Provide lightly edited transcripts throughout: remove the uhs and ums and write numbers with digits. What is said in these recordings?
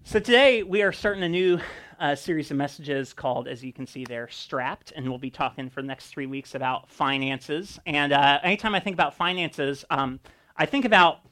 So today we are starting a new series of messages called, as you can see there, Strapped, and we'll be talking for the next 3 weeks about finances. And anytime I think about finances, I think about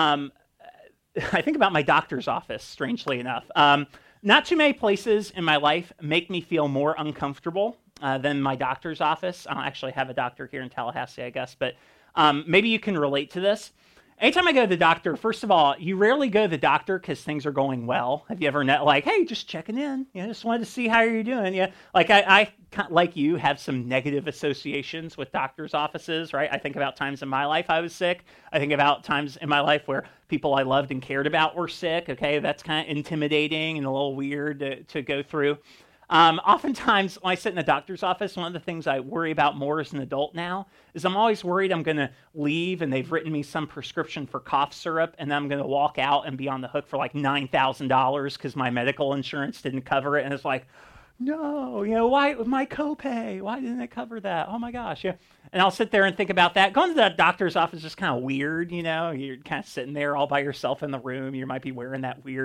I think about my doctor's office. Strangely enough, not too many places in my life make me feel more uncomfortable than my doctor's office. I don't actually have a doctor here in Tallahassee, I guess, but maybe you can relate to this. Anytime I go to the doctor, first of all, you rarely go to the doctor because things are going well. Have you ever met, like, hey, just checking in, just wanted to see how you're doing. Yeah, like I like you, have some negative associations with doctor's offices, right? I think about times in my life I was sick. I think about times in my life where people I loved and cared about were sick. Okay, that's kind of intimidating and a little weird to go through. Oftentimes, when I sit in a doctor's office, one of the things I worry about more as an adult now is I'm always worried I'm going to leave and they've written me some prescription for cough syrup, and then I'm going to walk out and be on the hook for like $9,000 because my medical insurance didn't cover it. And it's like, no, why my copay? Why didn't it cover that? Oh my gosh, yeah. And I'll sit there and think about that. Going to the doctor's office is kind of weird, You're kind of sitting there all by yourself in the room. You might be wearing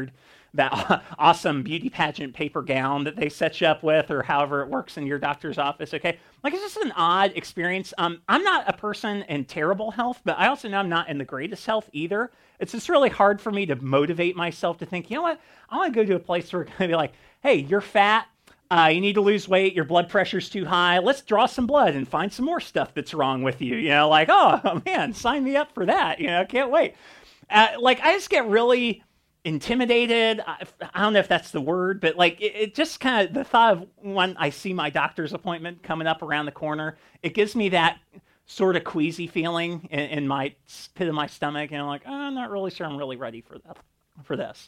that awesome beauty pageant paper gown that they set you up with, or however it works in your doctor's office, okay? Like, it's just an odd experience. I'm not a person in terrible health, but I also know I'm not in the greatest health either. It's just really hard for me to motivate myself to think, you know what? I want to go to a place where it's going to be like, hey, you're fat. You need to lose weight. Your blood pressure's too high. Let's draw some blood and find some more stuff that's wrong with you. Like, oh man, sign me up for that. Can't wait. I just get really intimidated. I don't know if that's the word, but like it just kind of, the thought of when I see my doctor's appointment coming up around the corner, it gives me that sort of queasy feeling in my pit of my stomach. Like, oh, I'm not really sure I'm really ready for this.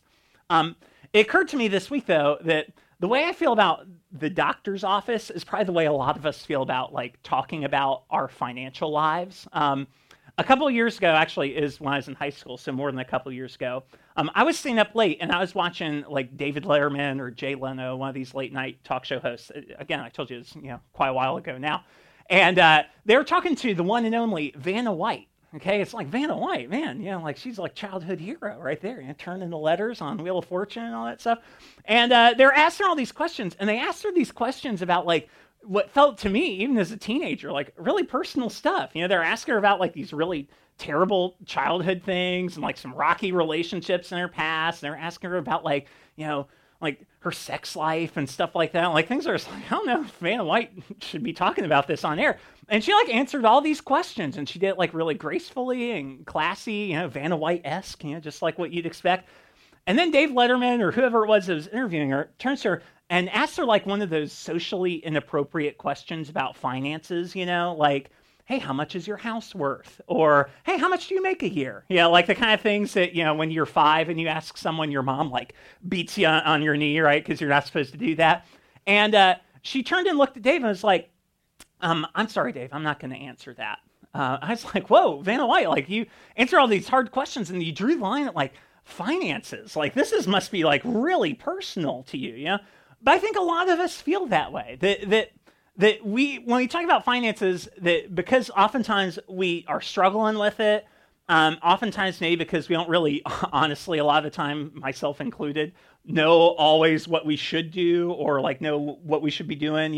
It occurred to me this week, though, that the way I feel about the doctor's office is probably the way a lot of us feel about like talking about our financial lives. A couple of years ago, actually, is when I was in high school, so more than a couple of years ago, I was staying up late and I was watching like David Letterman or Jay Leno, one of these late night talk show hosts. Again, I told you it's quite a while ago now, and they were talking to the one and only Vanna White. Okay, it's like Vanna White, man, like she's like childhood hero right there, turning the letters on Wheel of Fortune and all that stuff. And they're asking her all these questions, and they asked her these questions about like what felt to me, even as a teenager, like really personal stuff. They're asking her about like these really terrible childhood things and like some rocky relationships in her past. And they're asking her about like, like her sex life and stuff like that. Like things are just like, I don't know if Vanna White should be talking about this on air. And she like answered all these questions, and she did it like really gracefully and classy, Vanna White-esque, just like what you'd expect. And then Dave Letterman or whoever it was that was interviewing her turns to her and asks her like one of those socially inappropriate questions about finances, like, hey, how much is your house worth? Or, hey, how much do you make a year? Like the kind of things that, when you're 5 and you ask someone, your mom like beats you on your knee, right? Because you're not supposed to do that. And she turned and looked at Dave and was like, I'm sorry, Dave, I'm not going to answer that. I was like, whoa, Vanna White, like you answer all these hard questions and you drew the line at like finances. Like this must be like really personal to you, But I think a lot of us feel that way, that we, when we talk about finances, that because oftentimes we are struggling with it, oftentimes maybe because we don't really, honestly, a lot of the time, myself included, know always what we should do or like know what we should be doing,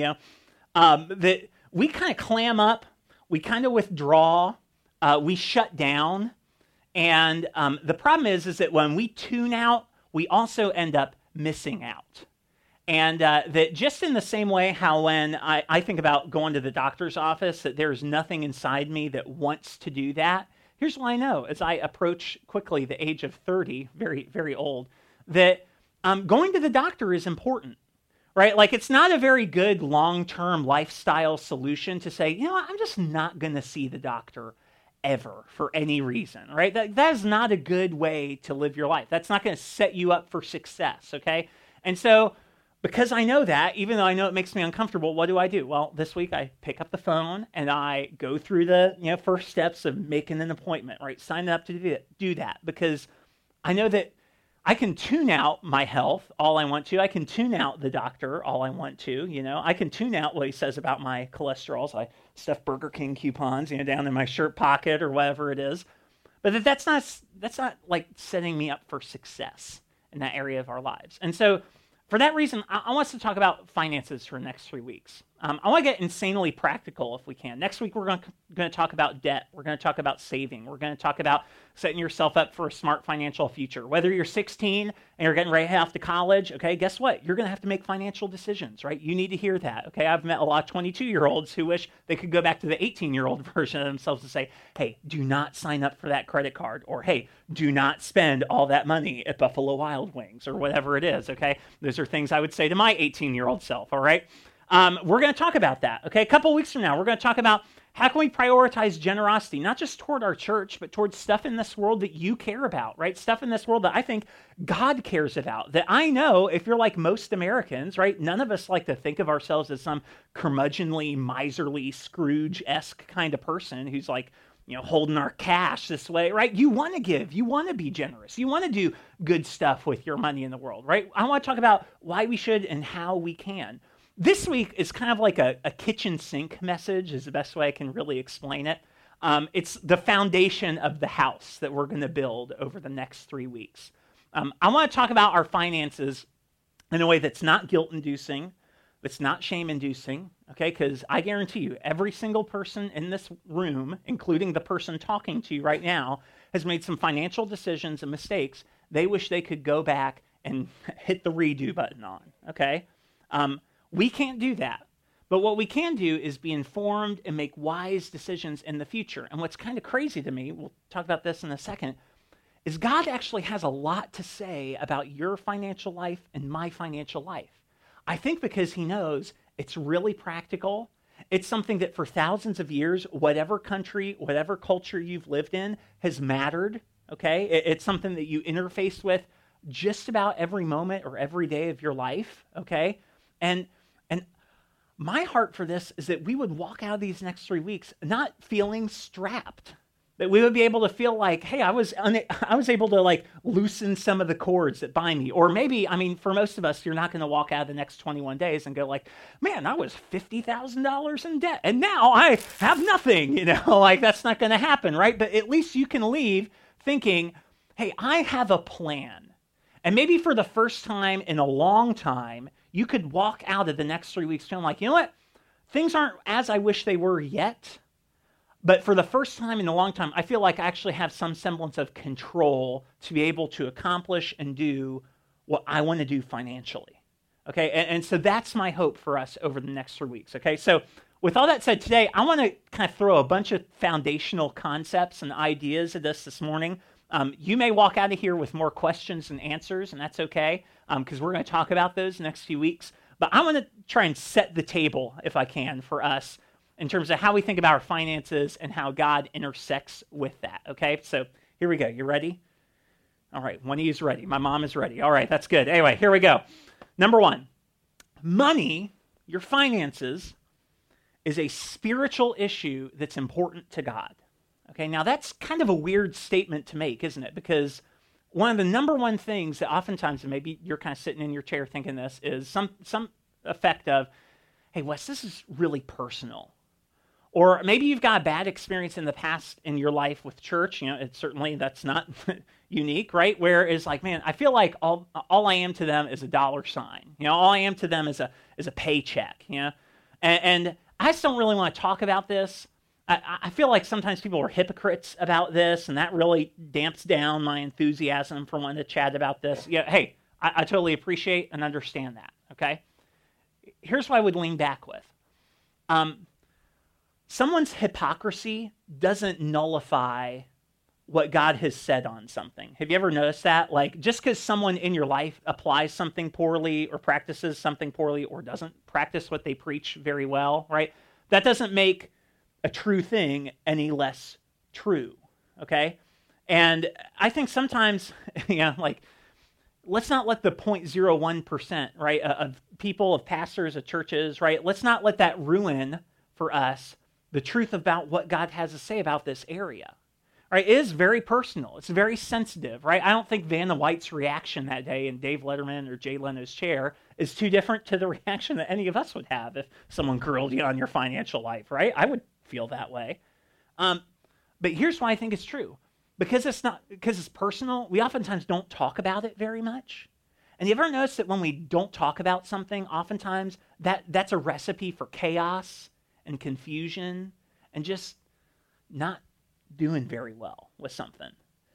that we kind of clam up, we kind of withdraw, we shut down. And the problem is that when we tune out, we also end up missing out. And that just in the same way how when I think about going to the doctor's office, that there's nothing inside me that wants to do that. Here's what I know as I approach quickly the age of 30, very, very old, that going to the doctor is important, right? Like it's not a very good long-term lifestyle solution to say, I'm just not going to see the doctor ever for any reason, right? That is not a good way to live your life. That's not going to set you up for success, okay? And so because I know that, even though I know it makes me uncomfortable, what do? Well, this week I pick up the phone and I go through the first steps of making an appointment, right? Sign up to do that because I know that I can tune out my health all I want to. I can tune out the doctor all I want to. I can tune out what he says about my cholesterol. So I stuff Burger King coupons, down in my shirt pocket or whatever it is. But that's not like setting me up for success. in that area of our lives. And so for that reason, I want us to talk about finances for the next 3 weeks. I want to get insanely practical if we can. Next week, we're going to talk about debt. We're going to talk about saving. We're going to talk about setting yourself up for a smart financial future. Whether you're 16 and you're getting ready to head off to college, okay, guess what? You're going to have to make financial decisions, right? You need to hear that, okay? I've met a lot of 22-year-olds who wish they could go back to the 18-year-old version of themselves and say, hey, do not sign up for that credit card, or hey, do not spend all that money at Buffalo Wild Wings, or whatever it is, okay? Those are things I would say to my 18-year-old self, all right? We're going to talk about that, okay? A couple weeks from now, we're going to talk about how can we prioritize generosity, not just toward our church, but towards stuff in this world that you care about, right? Stuff in this world that I think God cares about, that I know if you're like most Americans, right? None of us like to think of ourselves as some curmudgeonly, miserly, Scrooge-esque kind of person who's like, holding our cash this way, right? You want to give. You want to be generous. You want to do good stuff with your money in the world, right? I want to talk about why we should and how we can. This week is kind of like a kitchen sink message is the best way I can really explain it. It's the foundation of the house that we're going to build over the next 3 weeks. I want to talk about our finances in a way that's not guilt-inducing, that's not shame-inducing, okay? Because I guarantee you, every single person in this room, including the person talking to you right now, has made some financial decisions and mistakes they wish they could go back and hit the redo button on, okay? We can't do that. But what we can do is be informed and make wise decisions in the future. And what's kind of crazy to me, we'll talk about this in a second, is God actually has a lot to say about your financial life and my financial life. I think because he knows it's really practical. It's something that for thousands of years, whatever country, whatever culture you've lived in has mattered, okay? It's something that you interface with just about every moment or every day of your life, okay? And my heart for this is that we would walk out of these next 3 weeks not feeling strapped, that we would be able to feel like, hey, I was able to like loosen some of the cords that bind me. Or maybe, for most of us, you're not going to walk out of the next 21 days and go like, man, I was $50,000 in debt and now I have nothing, like that's not going to happen, right? But at least you can leave thinking, hey, I have a plan. And maybe for the first time in a long time, you could walk out of the next 3 weeks feeling like, you know what? Things aren't as I wish they were yet. But for the first time in a long time, I feel like I actually have some semblance of control to be able to accomplish and do what I want to do financially. Okay, and so that's my hope for us over the next 3 weeks. Okay, so with all that said, today I want to kind of throw a bunch of foundational concepts and ideas at this morning. You may walk out of here with more questions and answers, and that's okay, because we're going to talk about those next few weeks. But I want to try and set the table, if I can, for us in terms of how we think about our finances and how God intersects with that, okay? So here we go. You ready? All right, one of you is ready. My mom is ready. All right, that's good. Anyway, here we go. Number one, money, your finances, is a spiritual issue that's important to God. Okay, now that's kind of a weird statement to make, isn't it? Because one of the number one things that oftentimes, and maybe you're kind of sitting in your chair thinking this, is some effect of, hey, Wes, this is really personal. Or maybe you've got a bad experience in the past in your life with church. That's not unique, right? Where it's like, man, I feel like all I am to them is a dollar sign. All I am to them is a paycheck. And I just don't really want to talk about this. I feel like sometimes people are hypocrites about this, and that really damps down my enthusiasm for wanting to chat about this. Hey, I totally appreciate and understand that, okay? Here's what I would lean back with. Someone's hypocrisy doesn't nullify what God has said on something. Have you ever noticed that? Like, just because someone in your life applies something poorly or practices something poorly or doesn't practice what they preach very well, right? That doesn't make a true thing any less true, okay? And I think sometimes, let's not let the 0.01%, right, of people, of pastors, of churches, right, let's not let that ruin for us the truth about what God has to say about this area, right? It is very personal. It's very sensitive, right? I don't think Vanna White's reaction that day in Dave Letterman or Jay Leno's chair is too different to the reaction that any of us would have if someone grilled you on your financial life, right? I would feel that way. But here's why I think it's true. because it's personal, we oftentimes don't talk about it very much. And you ever notice that when we don't talk about something, oftentimes that's a recipe for chaos and confusion and just not doing very well with something.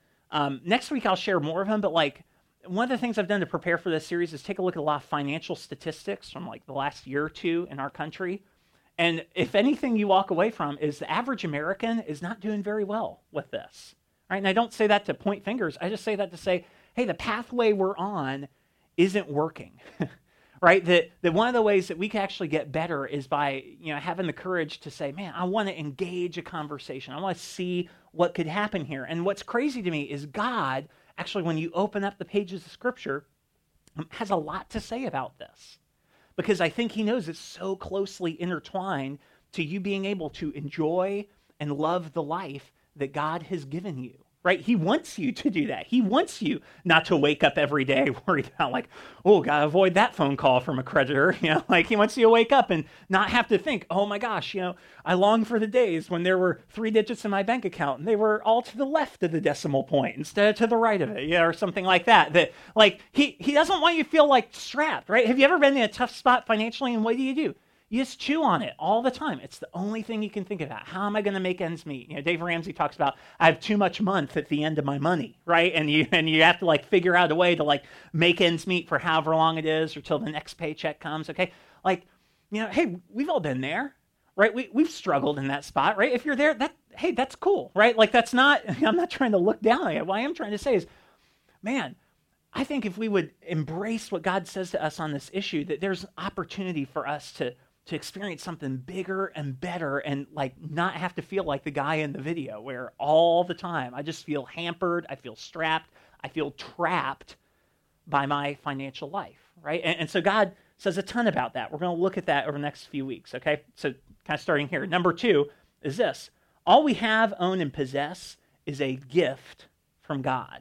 Next week I'll share more of them, but like one of the things I've done to prepare for this series is take a look at a lot of financial statistics from like the last year or two in our country. And if anything you walk away from is the average American is not doing very well with this. Right? And I don't say that to point fingers. I just say that to say, hey, the pathway we're on isn't working. Right? That one of the ways that we can actually get better is by, having the courage to say, man, I want to engage a conversation. I want to see what could happen here. And what's crazy to me is God, actually, when you open up the pages of Scripture, has a lot to say about this. Because I think he knows it's so closely intertwined to you being able to enjoy and love the life that God has given you. Right? He wants you to do that. He wants you not to wake up every day worried about like, oh, gotta avoid that phone call from a creditor. Like he wants you to wake up and not have to think, oh my gosh, I long for the days when there were 3 digits in my bank account and they were all to the left of the decimal point instead of to the right of it, or something like that. That like he doesn't want you to feel like strapped, right? Have you ever been in a tough spot financially and what do? You just chew on it all the time. It's the only thing you can think about. How am I going to make ends meet? Dave Ramsey talks about, I have too much month at the end of my money, right? And you have to like figure out a way to like make ends meet for however long it is or till the next paycheck comes, okay? Like, hey, we've all been there, right? We've struggled in that spot, right? If you're there, hey, that's cool, right? Like that's not, I'm not trying to look down at it. What I am trying to say is, man, I think if we would embrace what God says to us on this issue, that there's an opportunity for us to experience something bigger and better and like not have to feel like the guy in the video where all the time I just feel hampered, I feel strapped, I feel trapped by my financial life, right? And so God says a ton about that. We're going to look at that over the next few weeks, okay? So kind of starting here. Number 2 is this. All we have, own, and possess is a gift from God.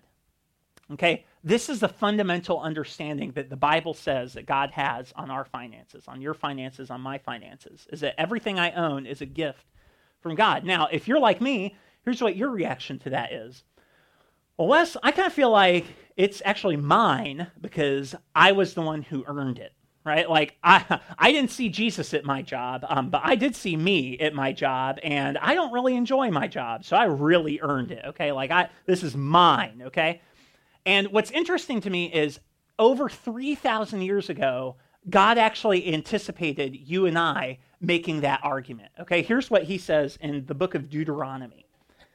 Okay, this is the fundamental understanding that the Bible says that God has on our finances, on your finances, on my finances, is that everything I own is a gift from God. Now, if you're like me, here's what your reaction to that is. Well, Wes, I kind of feel like it's actually mine because I was the one who earned it, right? Like, I didn't see Jesus at my job, but I did see me at my job, and I don't really enjoy my job, so I really earned it, okay? Like, this is mine, okay? And what's interesting to me is over 3,000 years ago, God actually anticipated you and I making that argument. Okay, here's what he says in the book of Deuteronomy.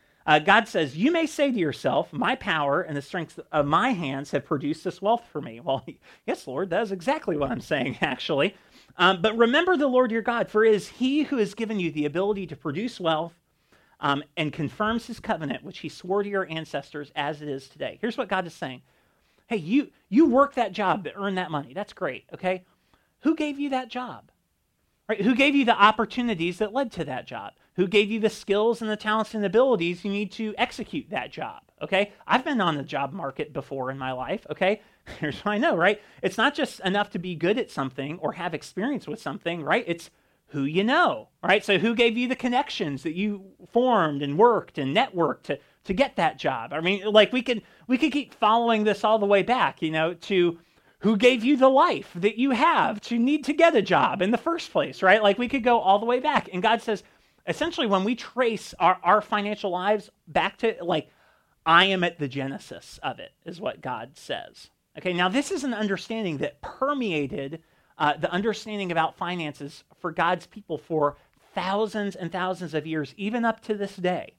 God says, you may say to yourself, my power and the strength of my hands have produced this wealth for me. Well, yes, Lord, that is exactly what I'm saying, actually. But remember the Lord your God, for it is he who has given you the ability to produce wealth and confirms his covenant, which he swore to your ancestors as it is today. Here's what God is saying. Hey, you work that job to earn that money. That's great, okay? Who gave you that job? Right? Who gave you the opportunities that led to that job? Who gave you the skills and the talents and abilities you need to execute that job, okay? I've been on the job market before in my life, okay? Here's what I know, right? It's not just enough to be good at something or have experience with something, right? It's who you know, right? So who gave you the connections that you formed and worked and networked to get that job? I mean, like we could keep following this all the way back, to who gave you the life that you have to need to get a job in the first place, right? Like we could go all the way back. And God says, essentially, when we trace our financial lives back to, like, I am at the genesis of it, is what God says. Okay, now this is an understanding that permeated the understanding about finances for God's people for thousands and thousands of years, even up to this day.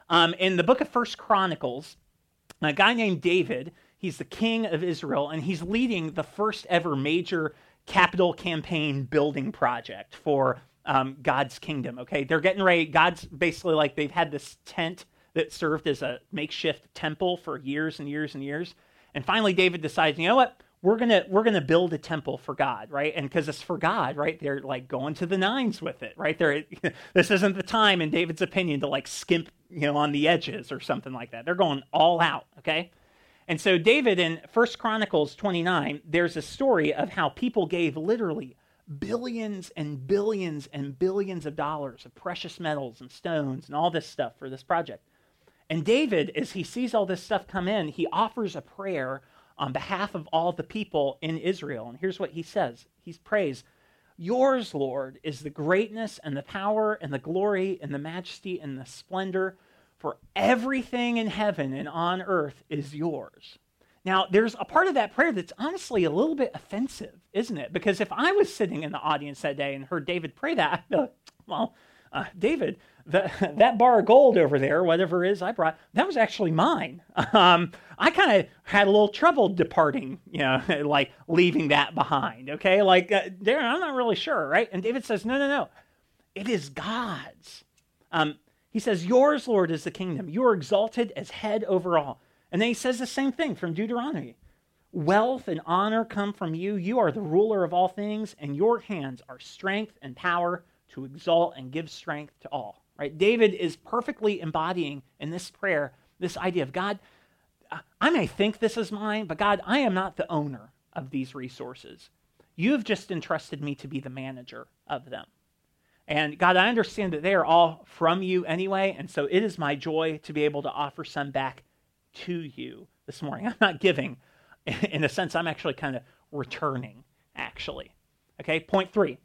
In the book of 1 Chronicles, a guy named David, he's the king of Israel, and he's leading the first ever major capital campaign building project for God's kingdom, okay? They're getting ready. God's basically like they've had this tent that served as a makeshift temple for years and years and years. And finally, David decides, you know what? We're gonna build a temple for God, right? And because it's for God, right? They're like going to the nines with it, right? This isn't the time, in David's opinion, to like skimp, on the edges or something like that. They're going all out, okay? And so David in 1 Chronicles 29, there's a story of how people gave literally billions and billions and billions of dollars of precious metals and stones and all this stuff for this project. And David, as he sees all this stuff come in, he offers a prayer on behalf of all the people in Israel. And here's what he says. He prays, "Yours, Lord, is the greatness and the power and the glory and the majesty and the splendor, for everything in heaven and on earth is yours." Now, there's a part of that prayer that's honestly a little bit offensive, isn't it? Because if I was sitting in the audience that day and heard David pray that, I'd be like, well, David, that bar of gold over there, whatever it is I brought, that was actually mine. I kind of had a little trouble departing, like leaving that behind, okay? Like, Darren, I'm not really sure, right? And David says, no. It is God's. He says, "Yours, Lord, is the kingdom. You are exalted as head over all." And then he says the same thing from Deuteronomy. "Wealth and honor come from you. You are the ruler of all things, and your hands are strength and power to exalt and give strength to all." Right? David is perfectly embodying in this prayer this idea of, God, I may think this is mine, but God, I am not the owner of these resources. You have just entrusted me to be the manager of them. And God, I understand that they are all from you anyway, and so it is my joy to be able to offer some back to you this morning. I'm not giving. In a sense, I'm actually kind of returning, actually. Okay, point 3.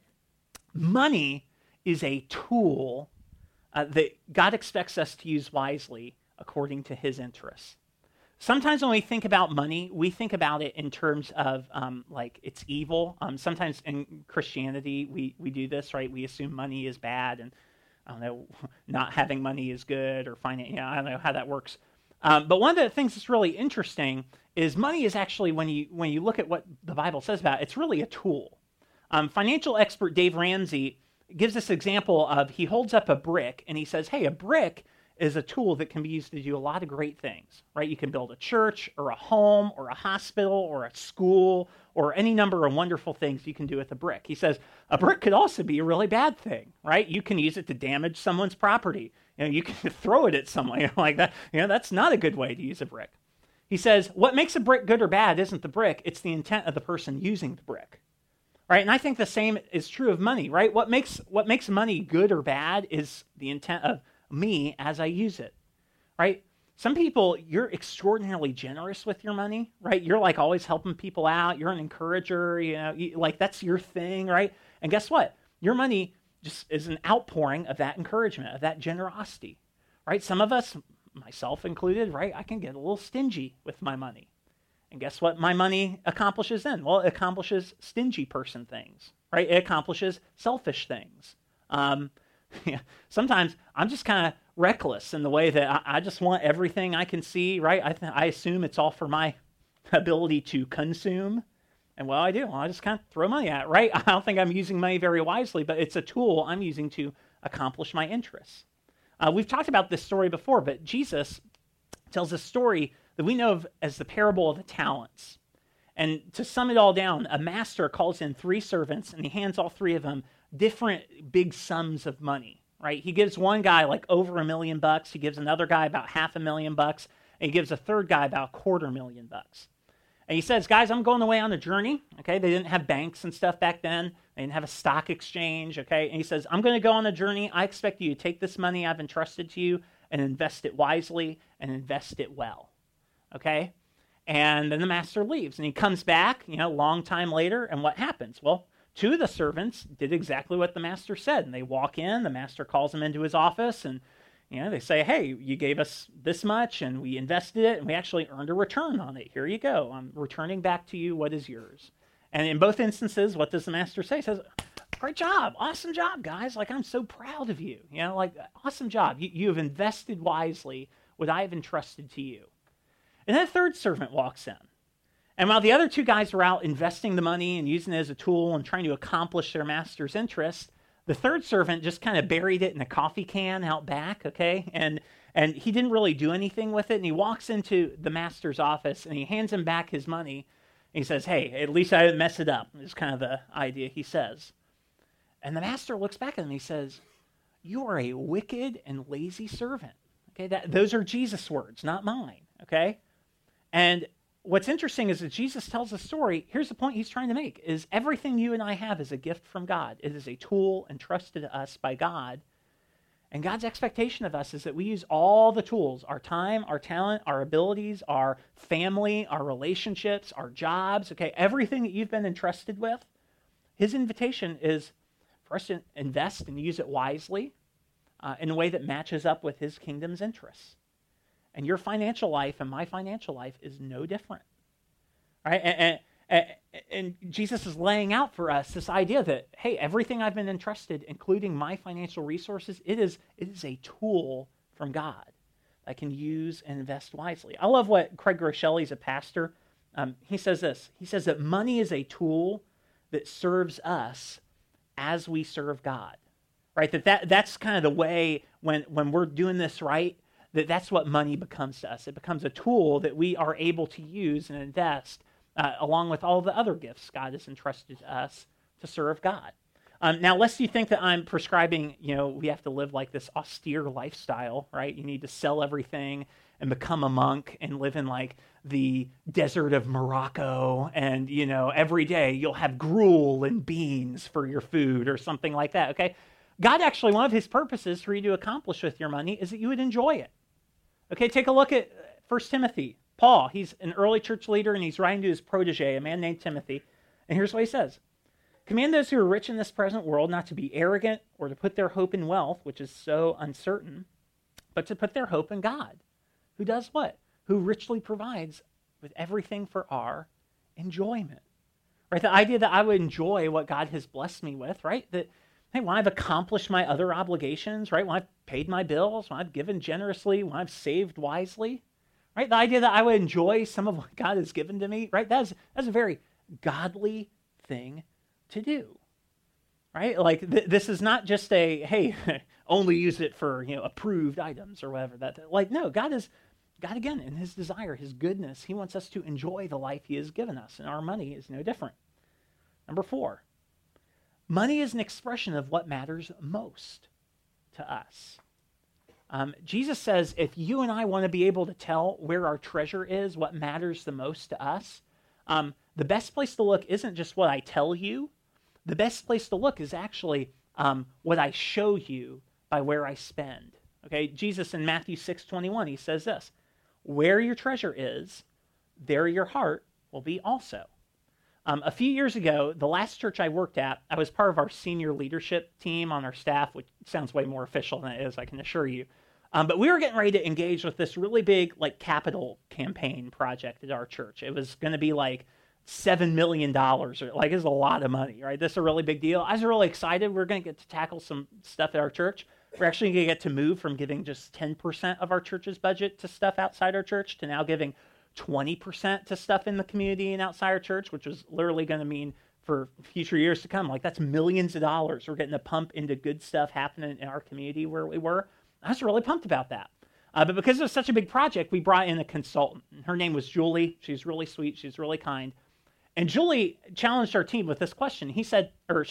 Money is a tool that God expects us to use wisely according to his interests. Sometimes when we think about money, we think about it in terms of like it's evil. Sometimes in Christianity, we do this, right? We assume money is bad, and I don't know, not having money is good, or I don't know how that works. But one of the things that's really interesting is money is actually, when you look at what the Bible says about it, it's really a tool. Financial expert Dave Ramsey gives this example of, he holds up a brick and he says, hey, a brick is a tool that can be used to do a lot of great things, right? You can build a church or a home or a hospital or a school or any number of wonderful things you can do with a brick. He says a brick could also be a really bad thing, right? You can use it to damage someone's property. You can throw it at someone like that. That's not a good way to use a brick. He says what makes a brick good or bad isn't the brick, it's the intent of the person using the brick. Right? And I think the same is true of money, right? What makes money good or bad is the intent of me as I use it, right? Some people, you're extraordinarily generous with your money, right? You're like always helping people out. You're an encourager, like that's your thing, right? And guess what? Your money just is an outpouring of that encouragement, of that generosity, right? Some of us, myself included, right? I can get a little stingy with my money. And guess what my money accomplishes then? Well, it accomplishes stingy person things, right? It accomplishes selfish things. Sometimes I'm just kind of reckless in the way that I just want everything I can see, right? I assume it's all for my ability to consume. And what do? Well, I just kind of throw money at it, right? I don't think I'm using money very wisely, but it's a tool I'm using to accomplish my interests. We've talked about this story before, but Jesus tells a story that we know of as the parable of the talents. And to sum it all down, a master calls in 3 servants, and he hands all 3 of them different big sums of money, right? He gives one guy like over $1 million. He gives another guy about $500,000, and he gives a third guy about $250,000. And he says, guys, I'm going away on a journey, okay? They didn't have banks and stuff back then. They didn't have a stock exchange, okay? And he says, I'm going to go on a journey. I expect you to take this money I've entrusted to you and invest it wisely and invest it well, okay? And then the master leaves, and he comes back, a long time later, and what happens? Well, 2 of the servants did exactly what the master said, and they walk in, the master calls them into his office, and they say, hey, you gave us this much, and we invested it, and we actually earned a return on it. Here you go. I'm returning back to you what is yours. And in both instances, what does the master say? He says, great job. Awesome job, guys. Like, I'm so proud of you. Awesome job. You have invested wisely what I have entrusted to you. And then a third servant walks in. And while the other 2 guys were out investing the money and using it as a tool and trying to accomplish their master's interests, the third servant just kind of buried it in a coffee can out back, okay? And he didn't really do anything with it. And he walks into the master's office and he hands him back his money. And he says, hey, at least I didn't mess it up. Is kind of the idea he says. And the master looks back at him and he says, you are a wicked and lazy servant. Okay, those are Jesus' words, not mine, okay? And what's interesting is that Jesus tells a story. Here's the point he's trying to make, is everything you and I have is a gift from God. It is a tool entrusted to us by God. And God's expectation of us is that we use all the tools, our time, our talent, our abilities, our family, our relationships, our jobs, okay, everything that you've been entrusted with. His invitation is for us to invest and use it wisely in a way that matches up with his kingdom's interests. And your financial life and my financial life is no different. Right? And Jesus is laying out for us this idea that, hey, everything I've been entrusted, including my financial resources, it is a tool from God I can use and invest wisely. I love what Craig Groeschel, he's a pastor, he says this. He says that money is a tool that serves us as we serve God. Right? That's kind of the way when we're doing this right, that's what money becomes to us. It becomes a tool that we are able to use and invest along with all the other gifts God has entrusted to us to serve God. Now, lest you think that I'm prescribing, we have to live like this austere lifestyle, right? You need to sell everything and become a monk and live in like the desert of Morocco and, every day you'll have gruel and beans for your food or something like that, okay? God actually, one of his purposes for you to accomplish with your money is that you would enjoy it. Okay, take a look at 1 Timothy. Paul, he's an early church leader, and he's writing to his protege, a man named Timothy. And here's what he says. Command those who are rich in this present world not to be arrogant or to put their hope in wealth, which is so uncertain, but to put their hope in God, who does what? Who richly provides with everything for our enjoyment. Right? The idea that I would enjoy what God has blessed me with, right? That, hey, when I've accomplished my other obligations, right? When I've paid my bills, when I've given generously, when I've saved wisely, right? The idea that I would enjoy some of what God has given to me, right? That's a very godly thing to do, right? Like this is not just a, hey, only use it for, approved items or whatever. No, God again, in his desire, his goodness, he wants us to enjoy the life he has given us, and our money is no different. Number 4, money is an expression of what matters most to us. Jesus says if you and I want to be able to tell where our treasure is, what matters the most to us, the best place to look isn't just what I tell you. The best place to look is actually what I show you by where I spend. Okay, Jesus in Matthew 6:21, he says this, where your treasure is, there your heart will be also. A few years ago, the last church I worked at, I was part of our senior leadership team on our staff, which sounds way more official than it is, I can assure you. But we were getting ready to engage with this really big capital campaign project at our church. It was going to be $7 million, or it's a lot of money, right? This is a really big deal. I was really excited. We're going to get to tackle some stuff at our church. We're actually going to get to move from giving just 10% of our church's budget to stuff outside our church to now giving 20% to stuff in the community and outside our church, which was literally going to mean for future years to come, that's millions of dollars we're getting to pump into good stuff happening in our community where we were. I was really pumped about that. But because it was such a big project, we brought in a consultant. Her name was Julie. She's really sweet. She's really kind. And Julie challenged our team with this question. She said,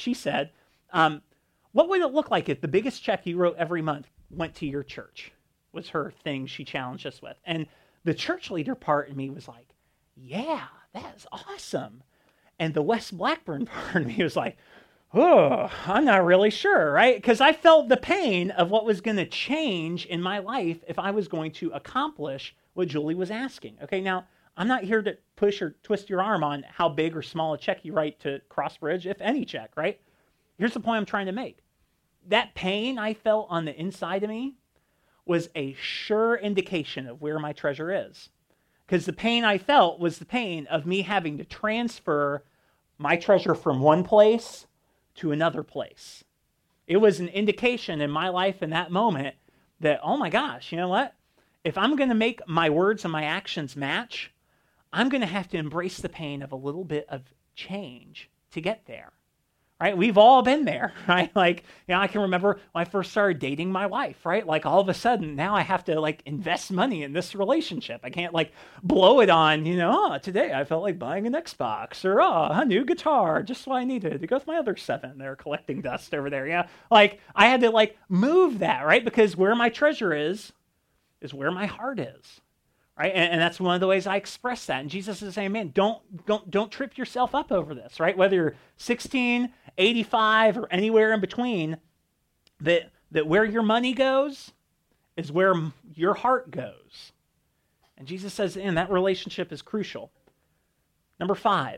what would it look like if the biggest check you wrote every month went to your church? Was her thing she challenged us with. And the church leader part of me was like, yeah, that's awesome. And the West Blackburn part of me was like, oh, I'm not really sure, right? Because I felt the pain of what was going to change in my life if I was going to accomplish what Julie was asking. Okay, now, I'm not here to push or twist your arm on how big or small a check you write to Crossbridge, if any check, right? Here's the point I'm trying to make. That pain I felt on the inside of me was a sure indication of where my treasure is. Because the pain I felt was the pain of me having to transfer my treasure from one place to another place. It was an indication in my life in that moment that, oh my gosh, you know what? If I'm going to make my words and my actions match, I'm going to have to embrace the pain of a little bit of change to get there. Right? We've all been there, right? I can remember when I first started dating my wife, right? All of a sudden, now I have to invest money in this relationship. I can't blow it on, today I felt like buying an Xbox or, a new guitar, just what I needed to go with my other 7. They're collecting dust over there, yeah? I had to move that, right? Because where my treasure is where my heart is. Right? And that's one of the ways I express that. And Jesus is saying, man, don't trip yourself up over this, right? Whether you're 16, 85, or anywhere in between, that that where your money goes is where your heart goes. And Jesus says, and that relationship is crucial. Number 5,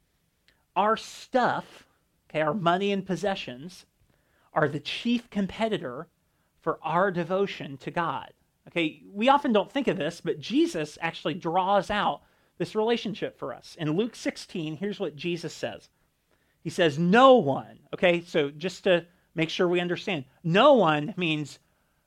our stuff, okay, our money and possessions, are the chief competitor for our devotion to God. Okay, we often don't think of this, but Jesus actually draws out this relationship for us. In Luke 16, here's what Jesus says. He says, no one, okay, so just to make sure we understand, no one means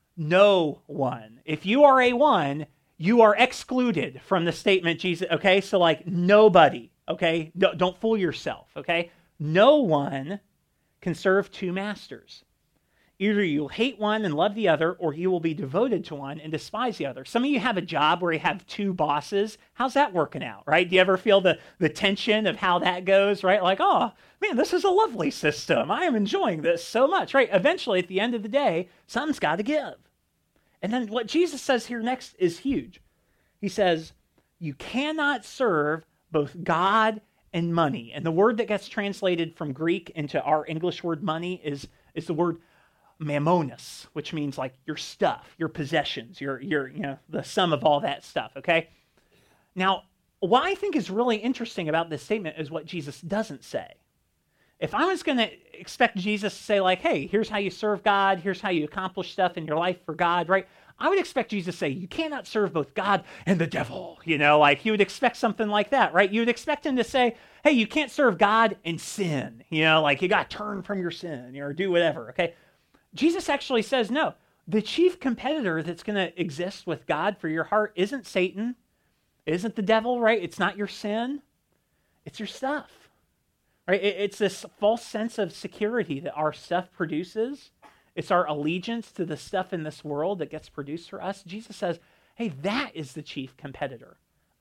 no one. If you are a one, you are excluded from the statement Jesus, okay? So like nobody, okay? Don't fool yourself, okay? No one can serve 2 masters. Either you'll hate one and love the other, or you will be devoted to one and despise the other. Some of you have a job where you have 2 bosses. How's that working out, right? Do you ever feel the tension of how that goes, right? Like, oh, man, this is a lovely system. I am enjoying this so much, right? Eventually, at the end of the day, something's got to give. And then what Jesus says here next is huge. He says, you cannot serve both God and money. And the word that gets translated from Greek into our English word money is the word mammonis, which means like your stuff, your possessions, your the sum of all that stuff, okay? Now, what I think is really interesting about this statement is what Jesus doesn't say. If I was going to expect Jesus to say like, hey, here's how you serve God, here's how you accomplish stuff in your life for God, right? I would expect Jesus to say, you cannot serve both God and the devil, like you would expect something like that, right? You would expect him to say, hey, you can't serve God and sin, like you got to turn from your sin, or do whatever, okay? Jesus actually says, no, the chief competitor that's going to exist with God for your heart isn't Satan, isn't the devil, right? It's not your sin, it's your stuff. Right? It's this false sense of security that our stuff produces. It's our allegiance to the stuff in this world that gets produced for us. Jesus says, hey, that is the chief competitor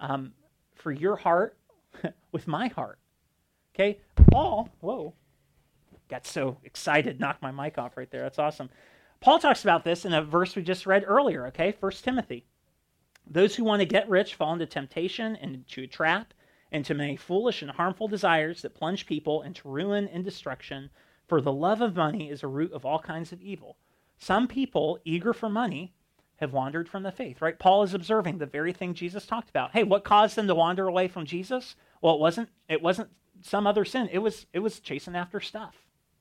for your heart with my heart. Okay? Paul, whoa, got so excited, knocked my mic off right there. That's awesome. Paul talks about this in a verse we just read earlier, okay? 1 Timothy. Those who want to get rich fall into temptation and into a trap, into many foolish and harmful desires that plunge people into ruin and destruction. For the love of money is a root of all kinds of evil. Some people, eager for money, have wandered from the faith, right? Paul is observing the very thing Jesus talked about. Hey, what caused them to wander away from Jesus? Well, it wasn't some other sin. It was chasing after stuff.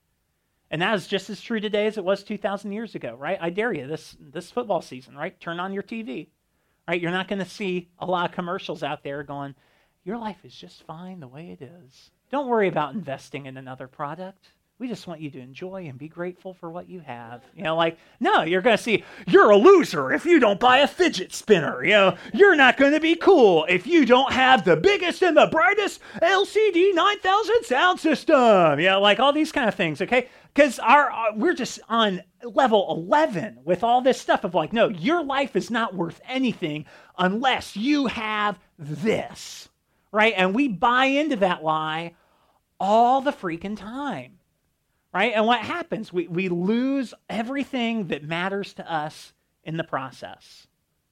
And that is just as true today as it was 2,000 years ago, right? I dare you, this football season, right? Turn on your TV, right? You're not going to see a lot of commercials out there going, your life is just fine the way it is. Don't worry about investing in another product. We just want you to enjoy and be grateful for what you have. No, you're going to see, you're a loser if you don't buy a fidget spinner. You're not going to be cool if you don't have the biggest and the brightest LCD 9000 sound system. Like all these kind of things, okay? Because we're just on level 11 with all this stuff of like, no, your life is not worth anything unless you have this. Right? And we buy into that lie all the freaking time. Right? And what happens? We lose everything that matters to us in the process.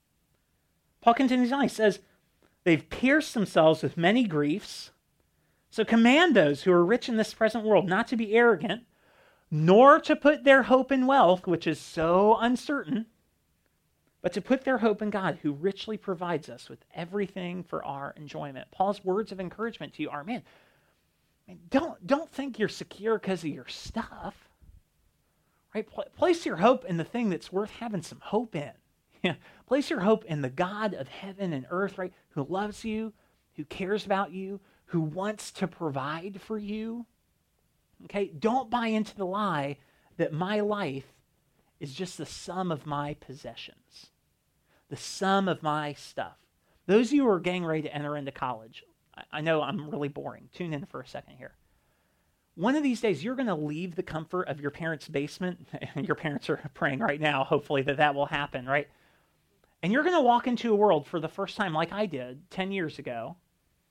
Paul continues on. He says, they've pierced themselves with many griefs. So command those who are rich in this present world not to be arrogant, nor to put their hope in wealth, which is so uncertain, but to put their hope in God, who richly provides us with everything for our enjoyment. Paul's words of encouragement to you are, man, don't think you're secure because of your stuff. Right? Place your hope in the thing that's worth having some hope in. Place your hope in the God of heaven and earth, right? Who loves you, who cares about you, who wants to provide for you. Okay? Don't buy into the lie that my life is just the sum of my possessions, the sum of my stuff. Those of you who are getting ready to enter into college, I know I'm really boring. Tune in for a second here. One of these days, you're going to leave the comfort of your parents' basement. Your parents are praying right now, hopefully, that will happen, right? And you're going to walk into a world for the first time like I did 10 years ago,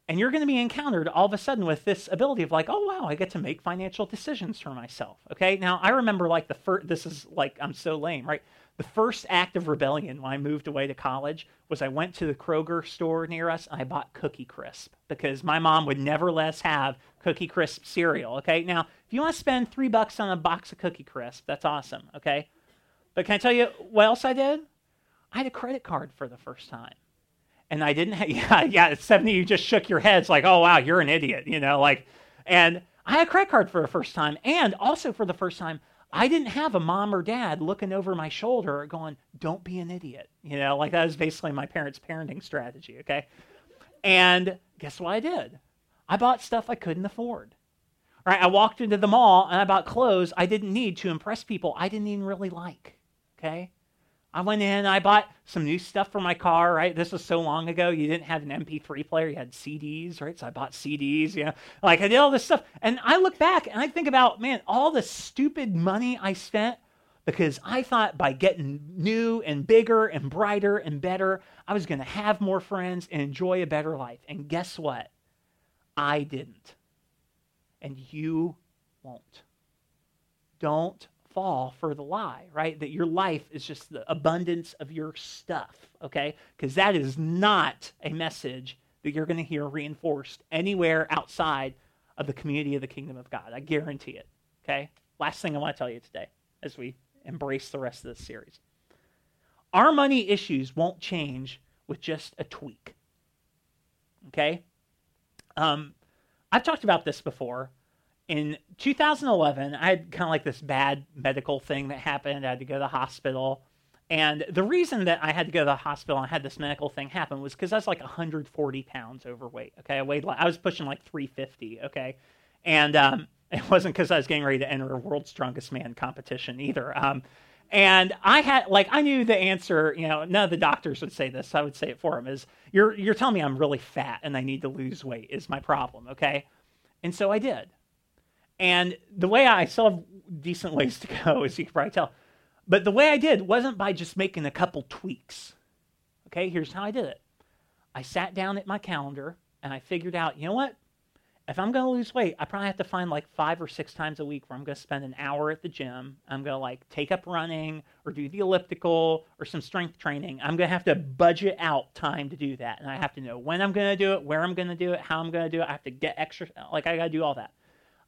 And you're going to be encountered all of a sudden with this ability of like, oh, wow, I get to make financial decisions for myself. Okay. Now, I remember like this is like, I'm so lame, right? The first act of rebellion when I moved away to college was I went to the Kroger store near us and I bought Cookie Crisp because my mom would never let us have Cookie Crisp cereal. Okay. Now, if you want to spend $3 on a box of Cookie Crisp, that's awesome. Okay. But can I tell you what else I did? I had a credit card for the first time. And I didn't have, yeah, 70, you just shook your heads like, oh, wow, you're an idiot, and I had a credit card for the first time. And also for the first time, I didn't have a mom or dad looking over my shoulder going, don't be an idiot. That was basically my parents' parenting strategy, okay? And guess what I did? I bought stuff I couldn't afford. All right, I walked into the mall and I bought clothes I didn't need to impress people I didn't even really like, okay? I went in, I bought some new stuff for my car, right? This was so long ago, you didn't have an MP3 player, you had CDs, right? So I bought CDs, I did all this stuff. And I look back and I think about, man, all the stupid money I spent because I thought by getting new and bigger and brighter and better, I was going to have more friends and enjoy a better life. And guess what? I didn't. And you won't. Don't fall for the lie, right? That your life is just the abundance of your stuff, okay? Because that is not a message that you're going to hear reinforced anywhere outside of the community of the kingdom of God. I guarantee it, okay? Last thing I want to tell you today as we embrace the rest of this series. Our money issues won't change with just a tweak, okay? I've talked about this before. In 2011, I had kind of like this bad medical thing that happened. I had to go to the hospital. And the reason that I had to go to the hospital and I had this medical thing happen was because I was like 140 pounds overweight, okay? I was pushing like 350, okay? And it wasn't because I was getting ready to enter a World's Strongest Man competition either. And I knew the answer, none of the doctors would say this, so I would say it for them, is you're telling me I'm really fat and I need to lose weight is my problem, okay? And so I did. And the way I still have decent ways to go, as you can probably tell. But the way I did wasn't by just making a couple tweaks. Okay, here's how I did it. I sat down at my calendar and I figured out, you know what? If I'm going to lose weight, I probably have to find like 5 or 6 times a week where I'm going to spend an hour at the gym. I'm going to take up running or do the elliptical or some strength training. I'm going to have to budget out time to do that. And I have to know when I'm going to do it, where I'm going to do it, how I'm going to do it. I have to get extra, I got to do all that.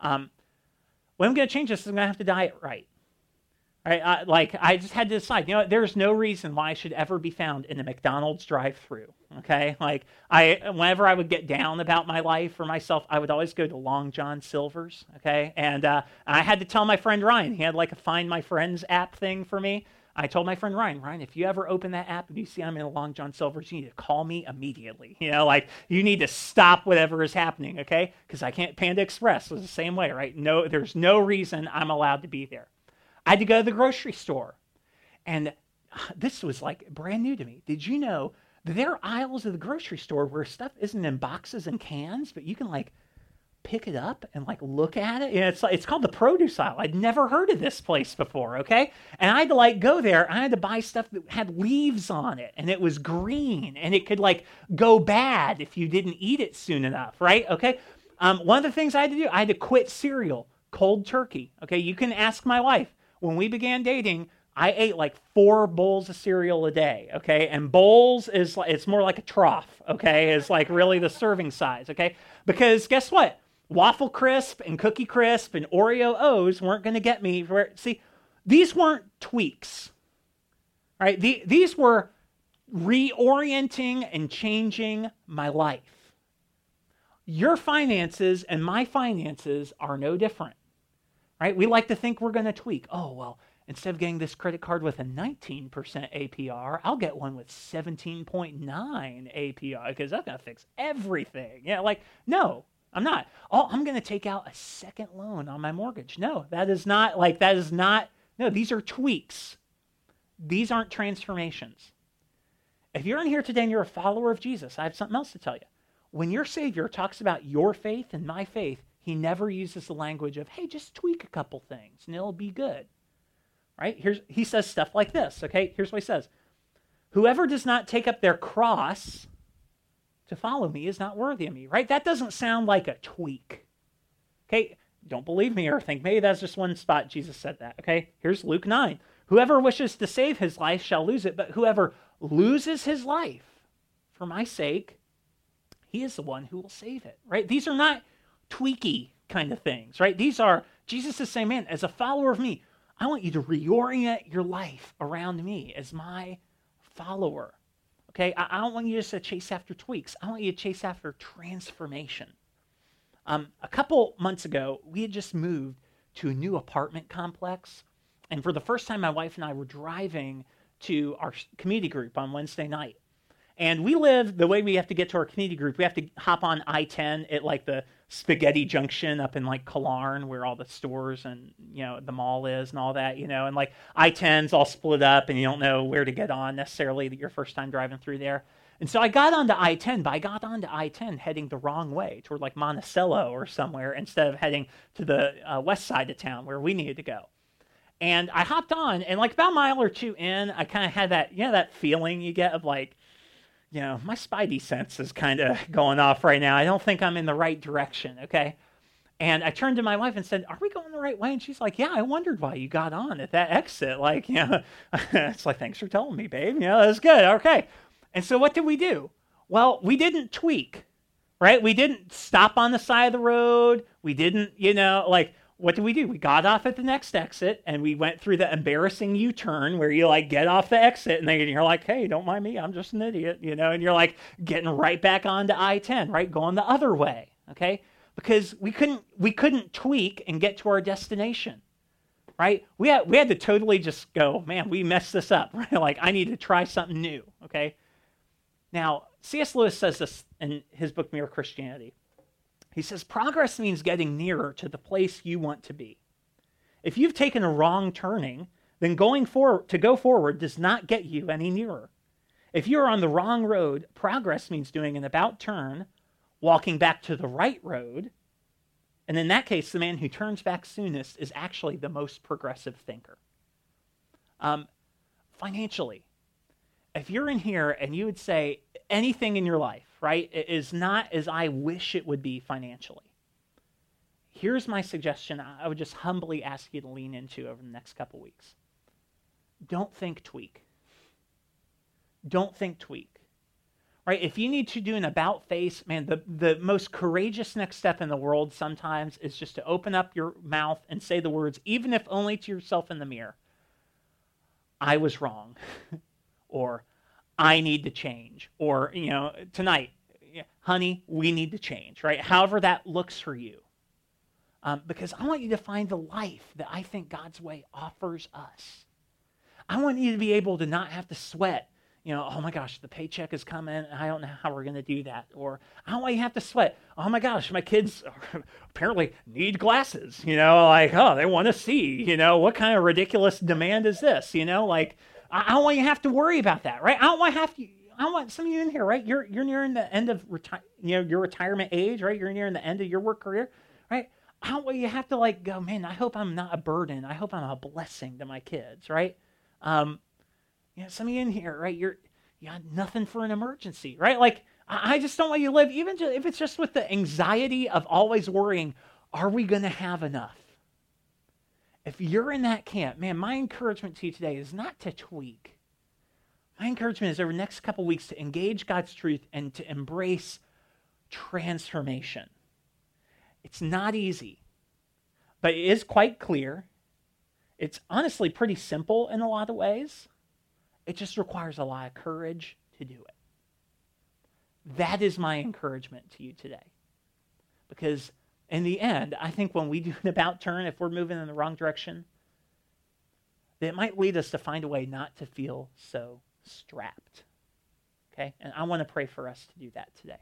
When I'm going to change this, I'm going to have to diet right. Right? I just had to decide, there's no reason why I should ever be found in a McDonald's drive-thru, okay? Whenever I would get down about my life or myself, I would always go to Long John Silver's, okay? And I had to tell my friend Ryan, he had like a Find My Friends app thing for me. I told my friend Ryan, if you ever open that app and you see I'm in a Long John Silver's, you need to call me immediately. You need to stop whatever is happening, okay? Because I can't. Panda Express was the same way, right? No, there's no reason I'm allowed to be there. I had to go to the grocery store. And this was like brand new to me. Did you know that there are aisles of the grocery store where stuff isn't in boxes and cans, but you can pick it up and look at it? It's called the produce aisle. I'd never heard of this place before, okay? And I had to go there. I had to buy stuff that had leaves on it, and it was green, and it could go bad if you didn't eat it soon enough, right? Okay? One of the things I had to do, I had to quit cereal cold turkey, okay? You can ask my wife. When we began dating, I ate 4 bowls of cereal a day, okay? And bowls it's more like a trough, okay? It's really the serving size, okay? Because guess what? Waffle Crisp and Cookie Crisp and Oreo O's weren't going to get me. See, these weren't tweaks, right? These were reorienting and changing my life. Your finances and my finances are no different, right? We like to think we're going to tweak. Oh, well, instead of getting this credit card with a 19% APR, I'll get one with 17.9 APR because that's going to fix everything. No. I'm not. Oh, I'm going to take out a second loan on my mortgage. No, no, these are tweaks. These aren't transformations. If you're in here today and you're a follower of Jesus, I have something else to tell you. When your Savior talks about your faith and my faith, he never uses the language of, hey, just tweak a couple things and it'll be good. Right? He says stuff like this, okay? Here's what he says. Whoever does not take up their cross to follow me is not worthy of me, right? That doesn't sound like a tweak. Okay, don't believe me or think maybe that's just one spot Jesus said that, okay? Here's Luke 9. Whoever wishes to save his life shall lose it, but whoever loses his life for my sake, he is the one who will save it, right? These are not tweaky kind of things, right? These are, Jesus is saying, man, as a follower of me, I want you to reorient your life around me as my follower, okay? I don't want you just to chase after tweaks. I want you to chase after transformation. A couple months ago, we had just moved to a new apartment complex, and for the first time, my wife and I were driving to our community group on Wednesday night. And we live, the way we have to get to our community group, we have to hop on I-10 at like the Spaghetti Junction up in like Killarn, where all the stores and, the mall is and all that, and like I-10's all split up and you don't know where to get on necessarily your first time driving through there. And so I got onto I-10, but I got onto I-10 heading the wrong way toward like Monticello or somewhere instead of heading to the west side of town where we needed to go. And I hopped on, and like about a mile or two in, I kind of had that, that feeling you get of like, my spidey sense is kind of going off right now. I don't think I'm in the right direction, okay? And I turned to my wife and said, are we going the right way? And she's like, yeah, I wondered why you got on at that exit. Like, it's like, thanks for telling me, babe. That's good, okay. And so what did we do? Well, we didn't tweak, right? We didn't stop on the side of the road. We didn't, what did we do? We got off at the next exit, and we went through the embarrassing U-turn where you like get off the exit, and then you're like, hey, don't mind me, I'm just an idiot, and you're like getting right back onto I-10, right, going the other way, okay? Because we couldn't tweak and get to our destination, right? We had to totally just go, man, we messed this up, right? Like, I need to try something new, okay? Now, C.S. Lewis says this in his book, Mere Christianity. He says, progress means getting nearer to the place you want to be. If you've taken a wrong turning, then go forward does not get you any nearer. If you're on the wrong road, progress means doing an about turn, walking back to the right road, and in that case, the man who turns back soonest is actually the most progressive thinker. Financially, if you're in here and you would say anything in your life, right, it is not as I wish it would be financially, here's my suggestion I would just humbly ask you to lean into over the next couple weeks. Don't think tweak. Don't think tweak. Right? If you need to do an about face, man, the most courageous next step in the world sometimes is just to open up your mouth and say the words, even if only to yourself in the mirror, I was wrong. Or I need to change. Or, tonight, honey, we need to change, right? However that looks for you. Because I want you to find the life that I think God's way offers us. I want you to be able to not have to sweat, oh my gosh, the paycheck is coming, I don't know how we're going to do that. Or I don't want you to have to sweat, oh my gosh, my kids apparently need glasses, like, oh, they want to see, what kind of ridiculous demand is this, I don't want you to have to worry about that, right? I don't want some of you in here, right? You're nearing the end of your retirement age, right? You're nearing the end of your work career, right? I don't want you to have to go, man, I hope I'm not a burden. I hope I'm a blessing to my kids, right? Some of you in here, right? You got nothing for an emergency, right? Like, I just don't want you to live, even if it's just with the anxiety of always worrying, are we going to have enough? If you're in that camp, man, my encouragement to you today is not to tweak. My encouragement is over the next couple weeks to engage God's truth and to embrace transformation. It's not easy, but it is quite clear. It's honestly pretty simple in a lot of ways. It just requires a lot of courage to do it. That is my encouragement to you today. Because in the end, I think when we do an about turn, if we're moving in the wrong direction, that it might lead us to find a way not to feel so strapped. Okay? And I want to pray for us to do that today.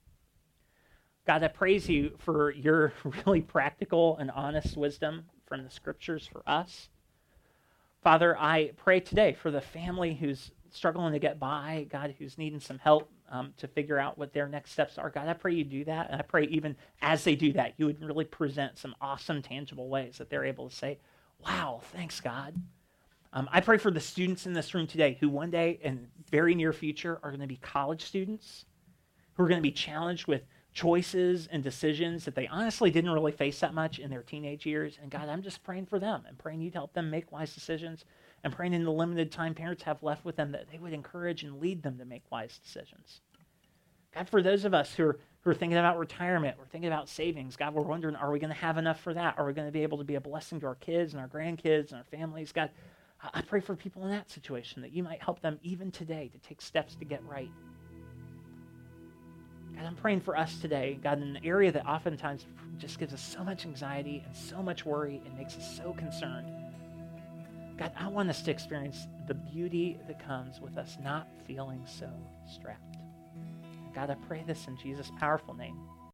God, I praise you for your really practical and honest wisdom from the scriptures for us. Father, I pray today for the family who's struggling to get by, God, who's needing some help to figure out what their next steps are. God, I pray you do that, and I pray even as they do that, you would really present some awesome, tangible ways that they're able to say, wow, thanks, God. I pray for the students in this room today who one day in very near future are going to be college students, who are going to be challenged with choices and decisions that they honestly didn't really face that much in their teenage years. And God, I'm just praying for them and praying you'd help them make wise decisions, and praying in the limited time parents have left with them that they would encourage and lead them to make wise decisions. God, for those of us who are thinking about retirement, we're thinking about savings, God, we're wondering, are we going to have enough for that? Are we going to be able to be a blessing to our kids and our grandkids and our families? God, I pray for people in that situation that you might help them even today to take steps to get right. God, I'm praying for us today, God, in an area that oftentimes just gives us so much anxiety and so much worry and makes us so concerned. God, I want us to experience the beauty that comes with us not feeling so strapped. God, I pray this in Jesus' powerful name.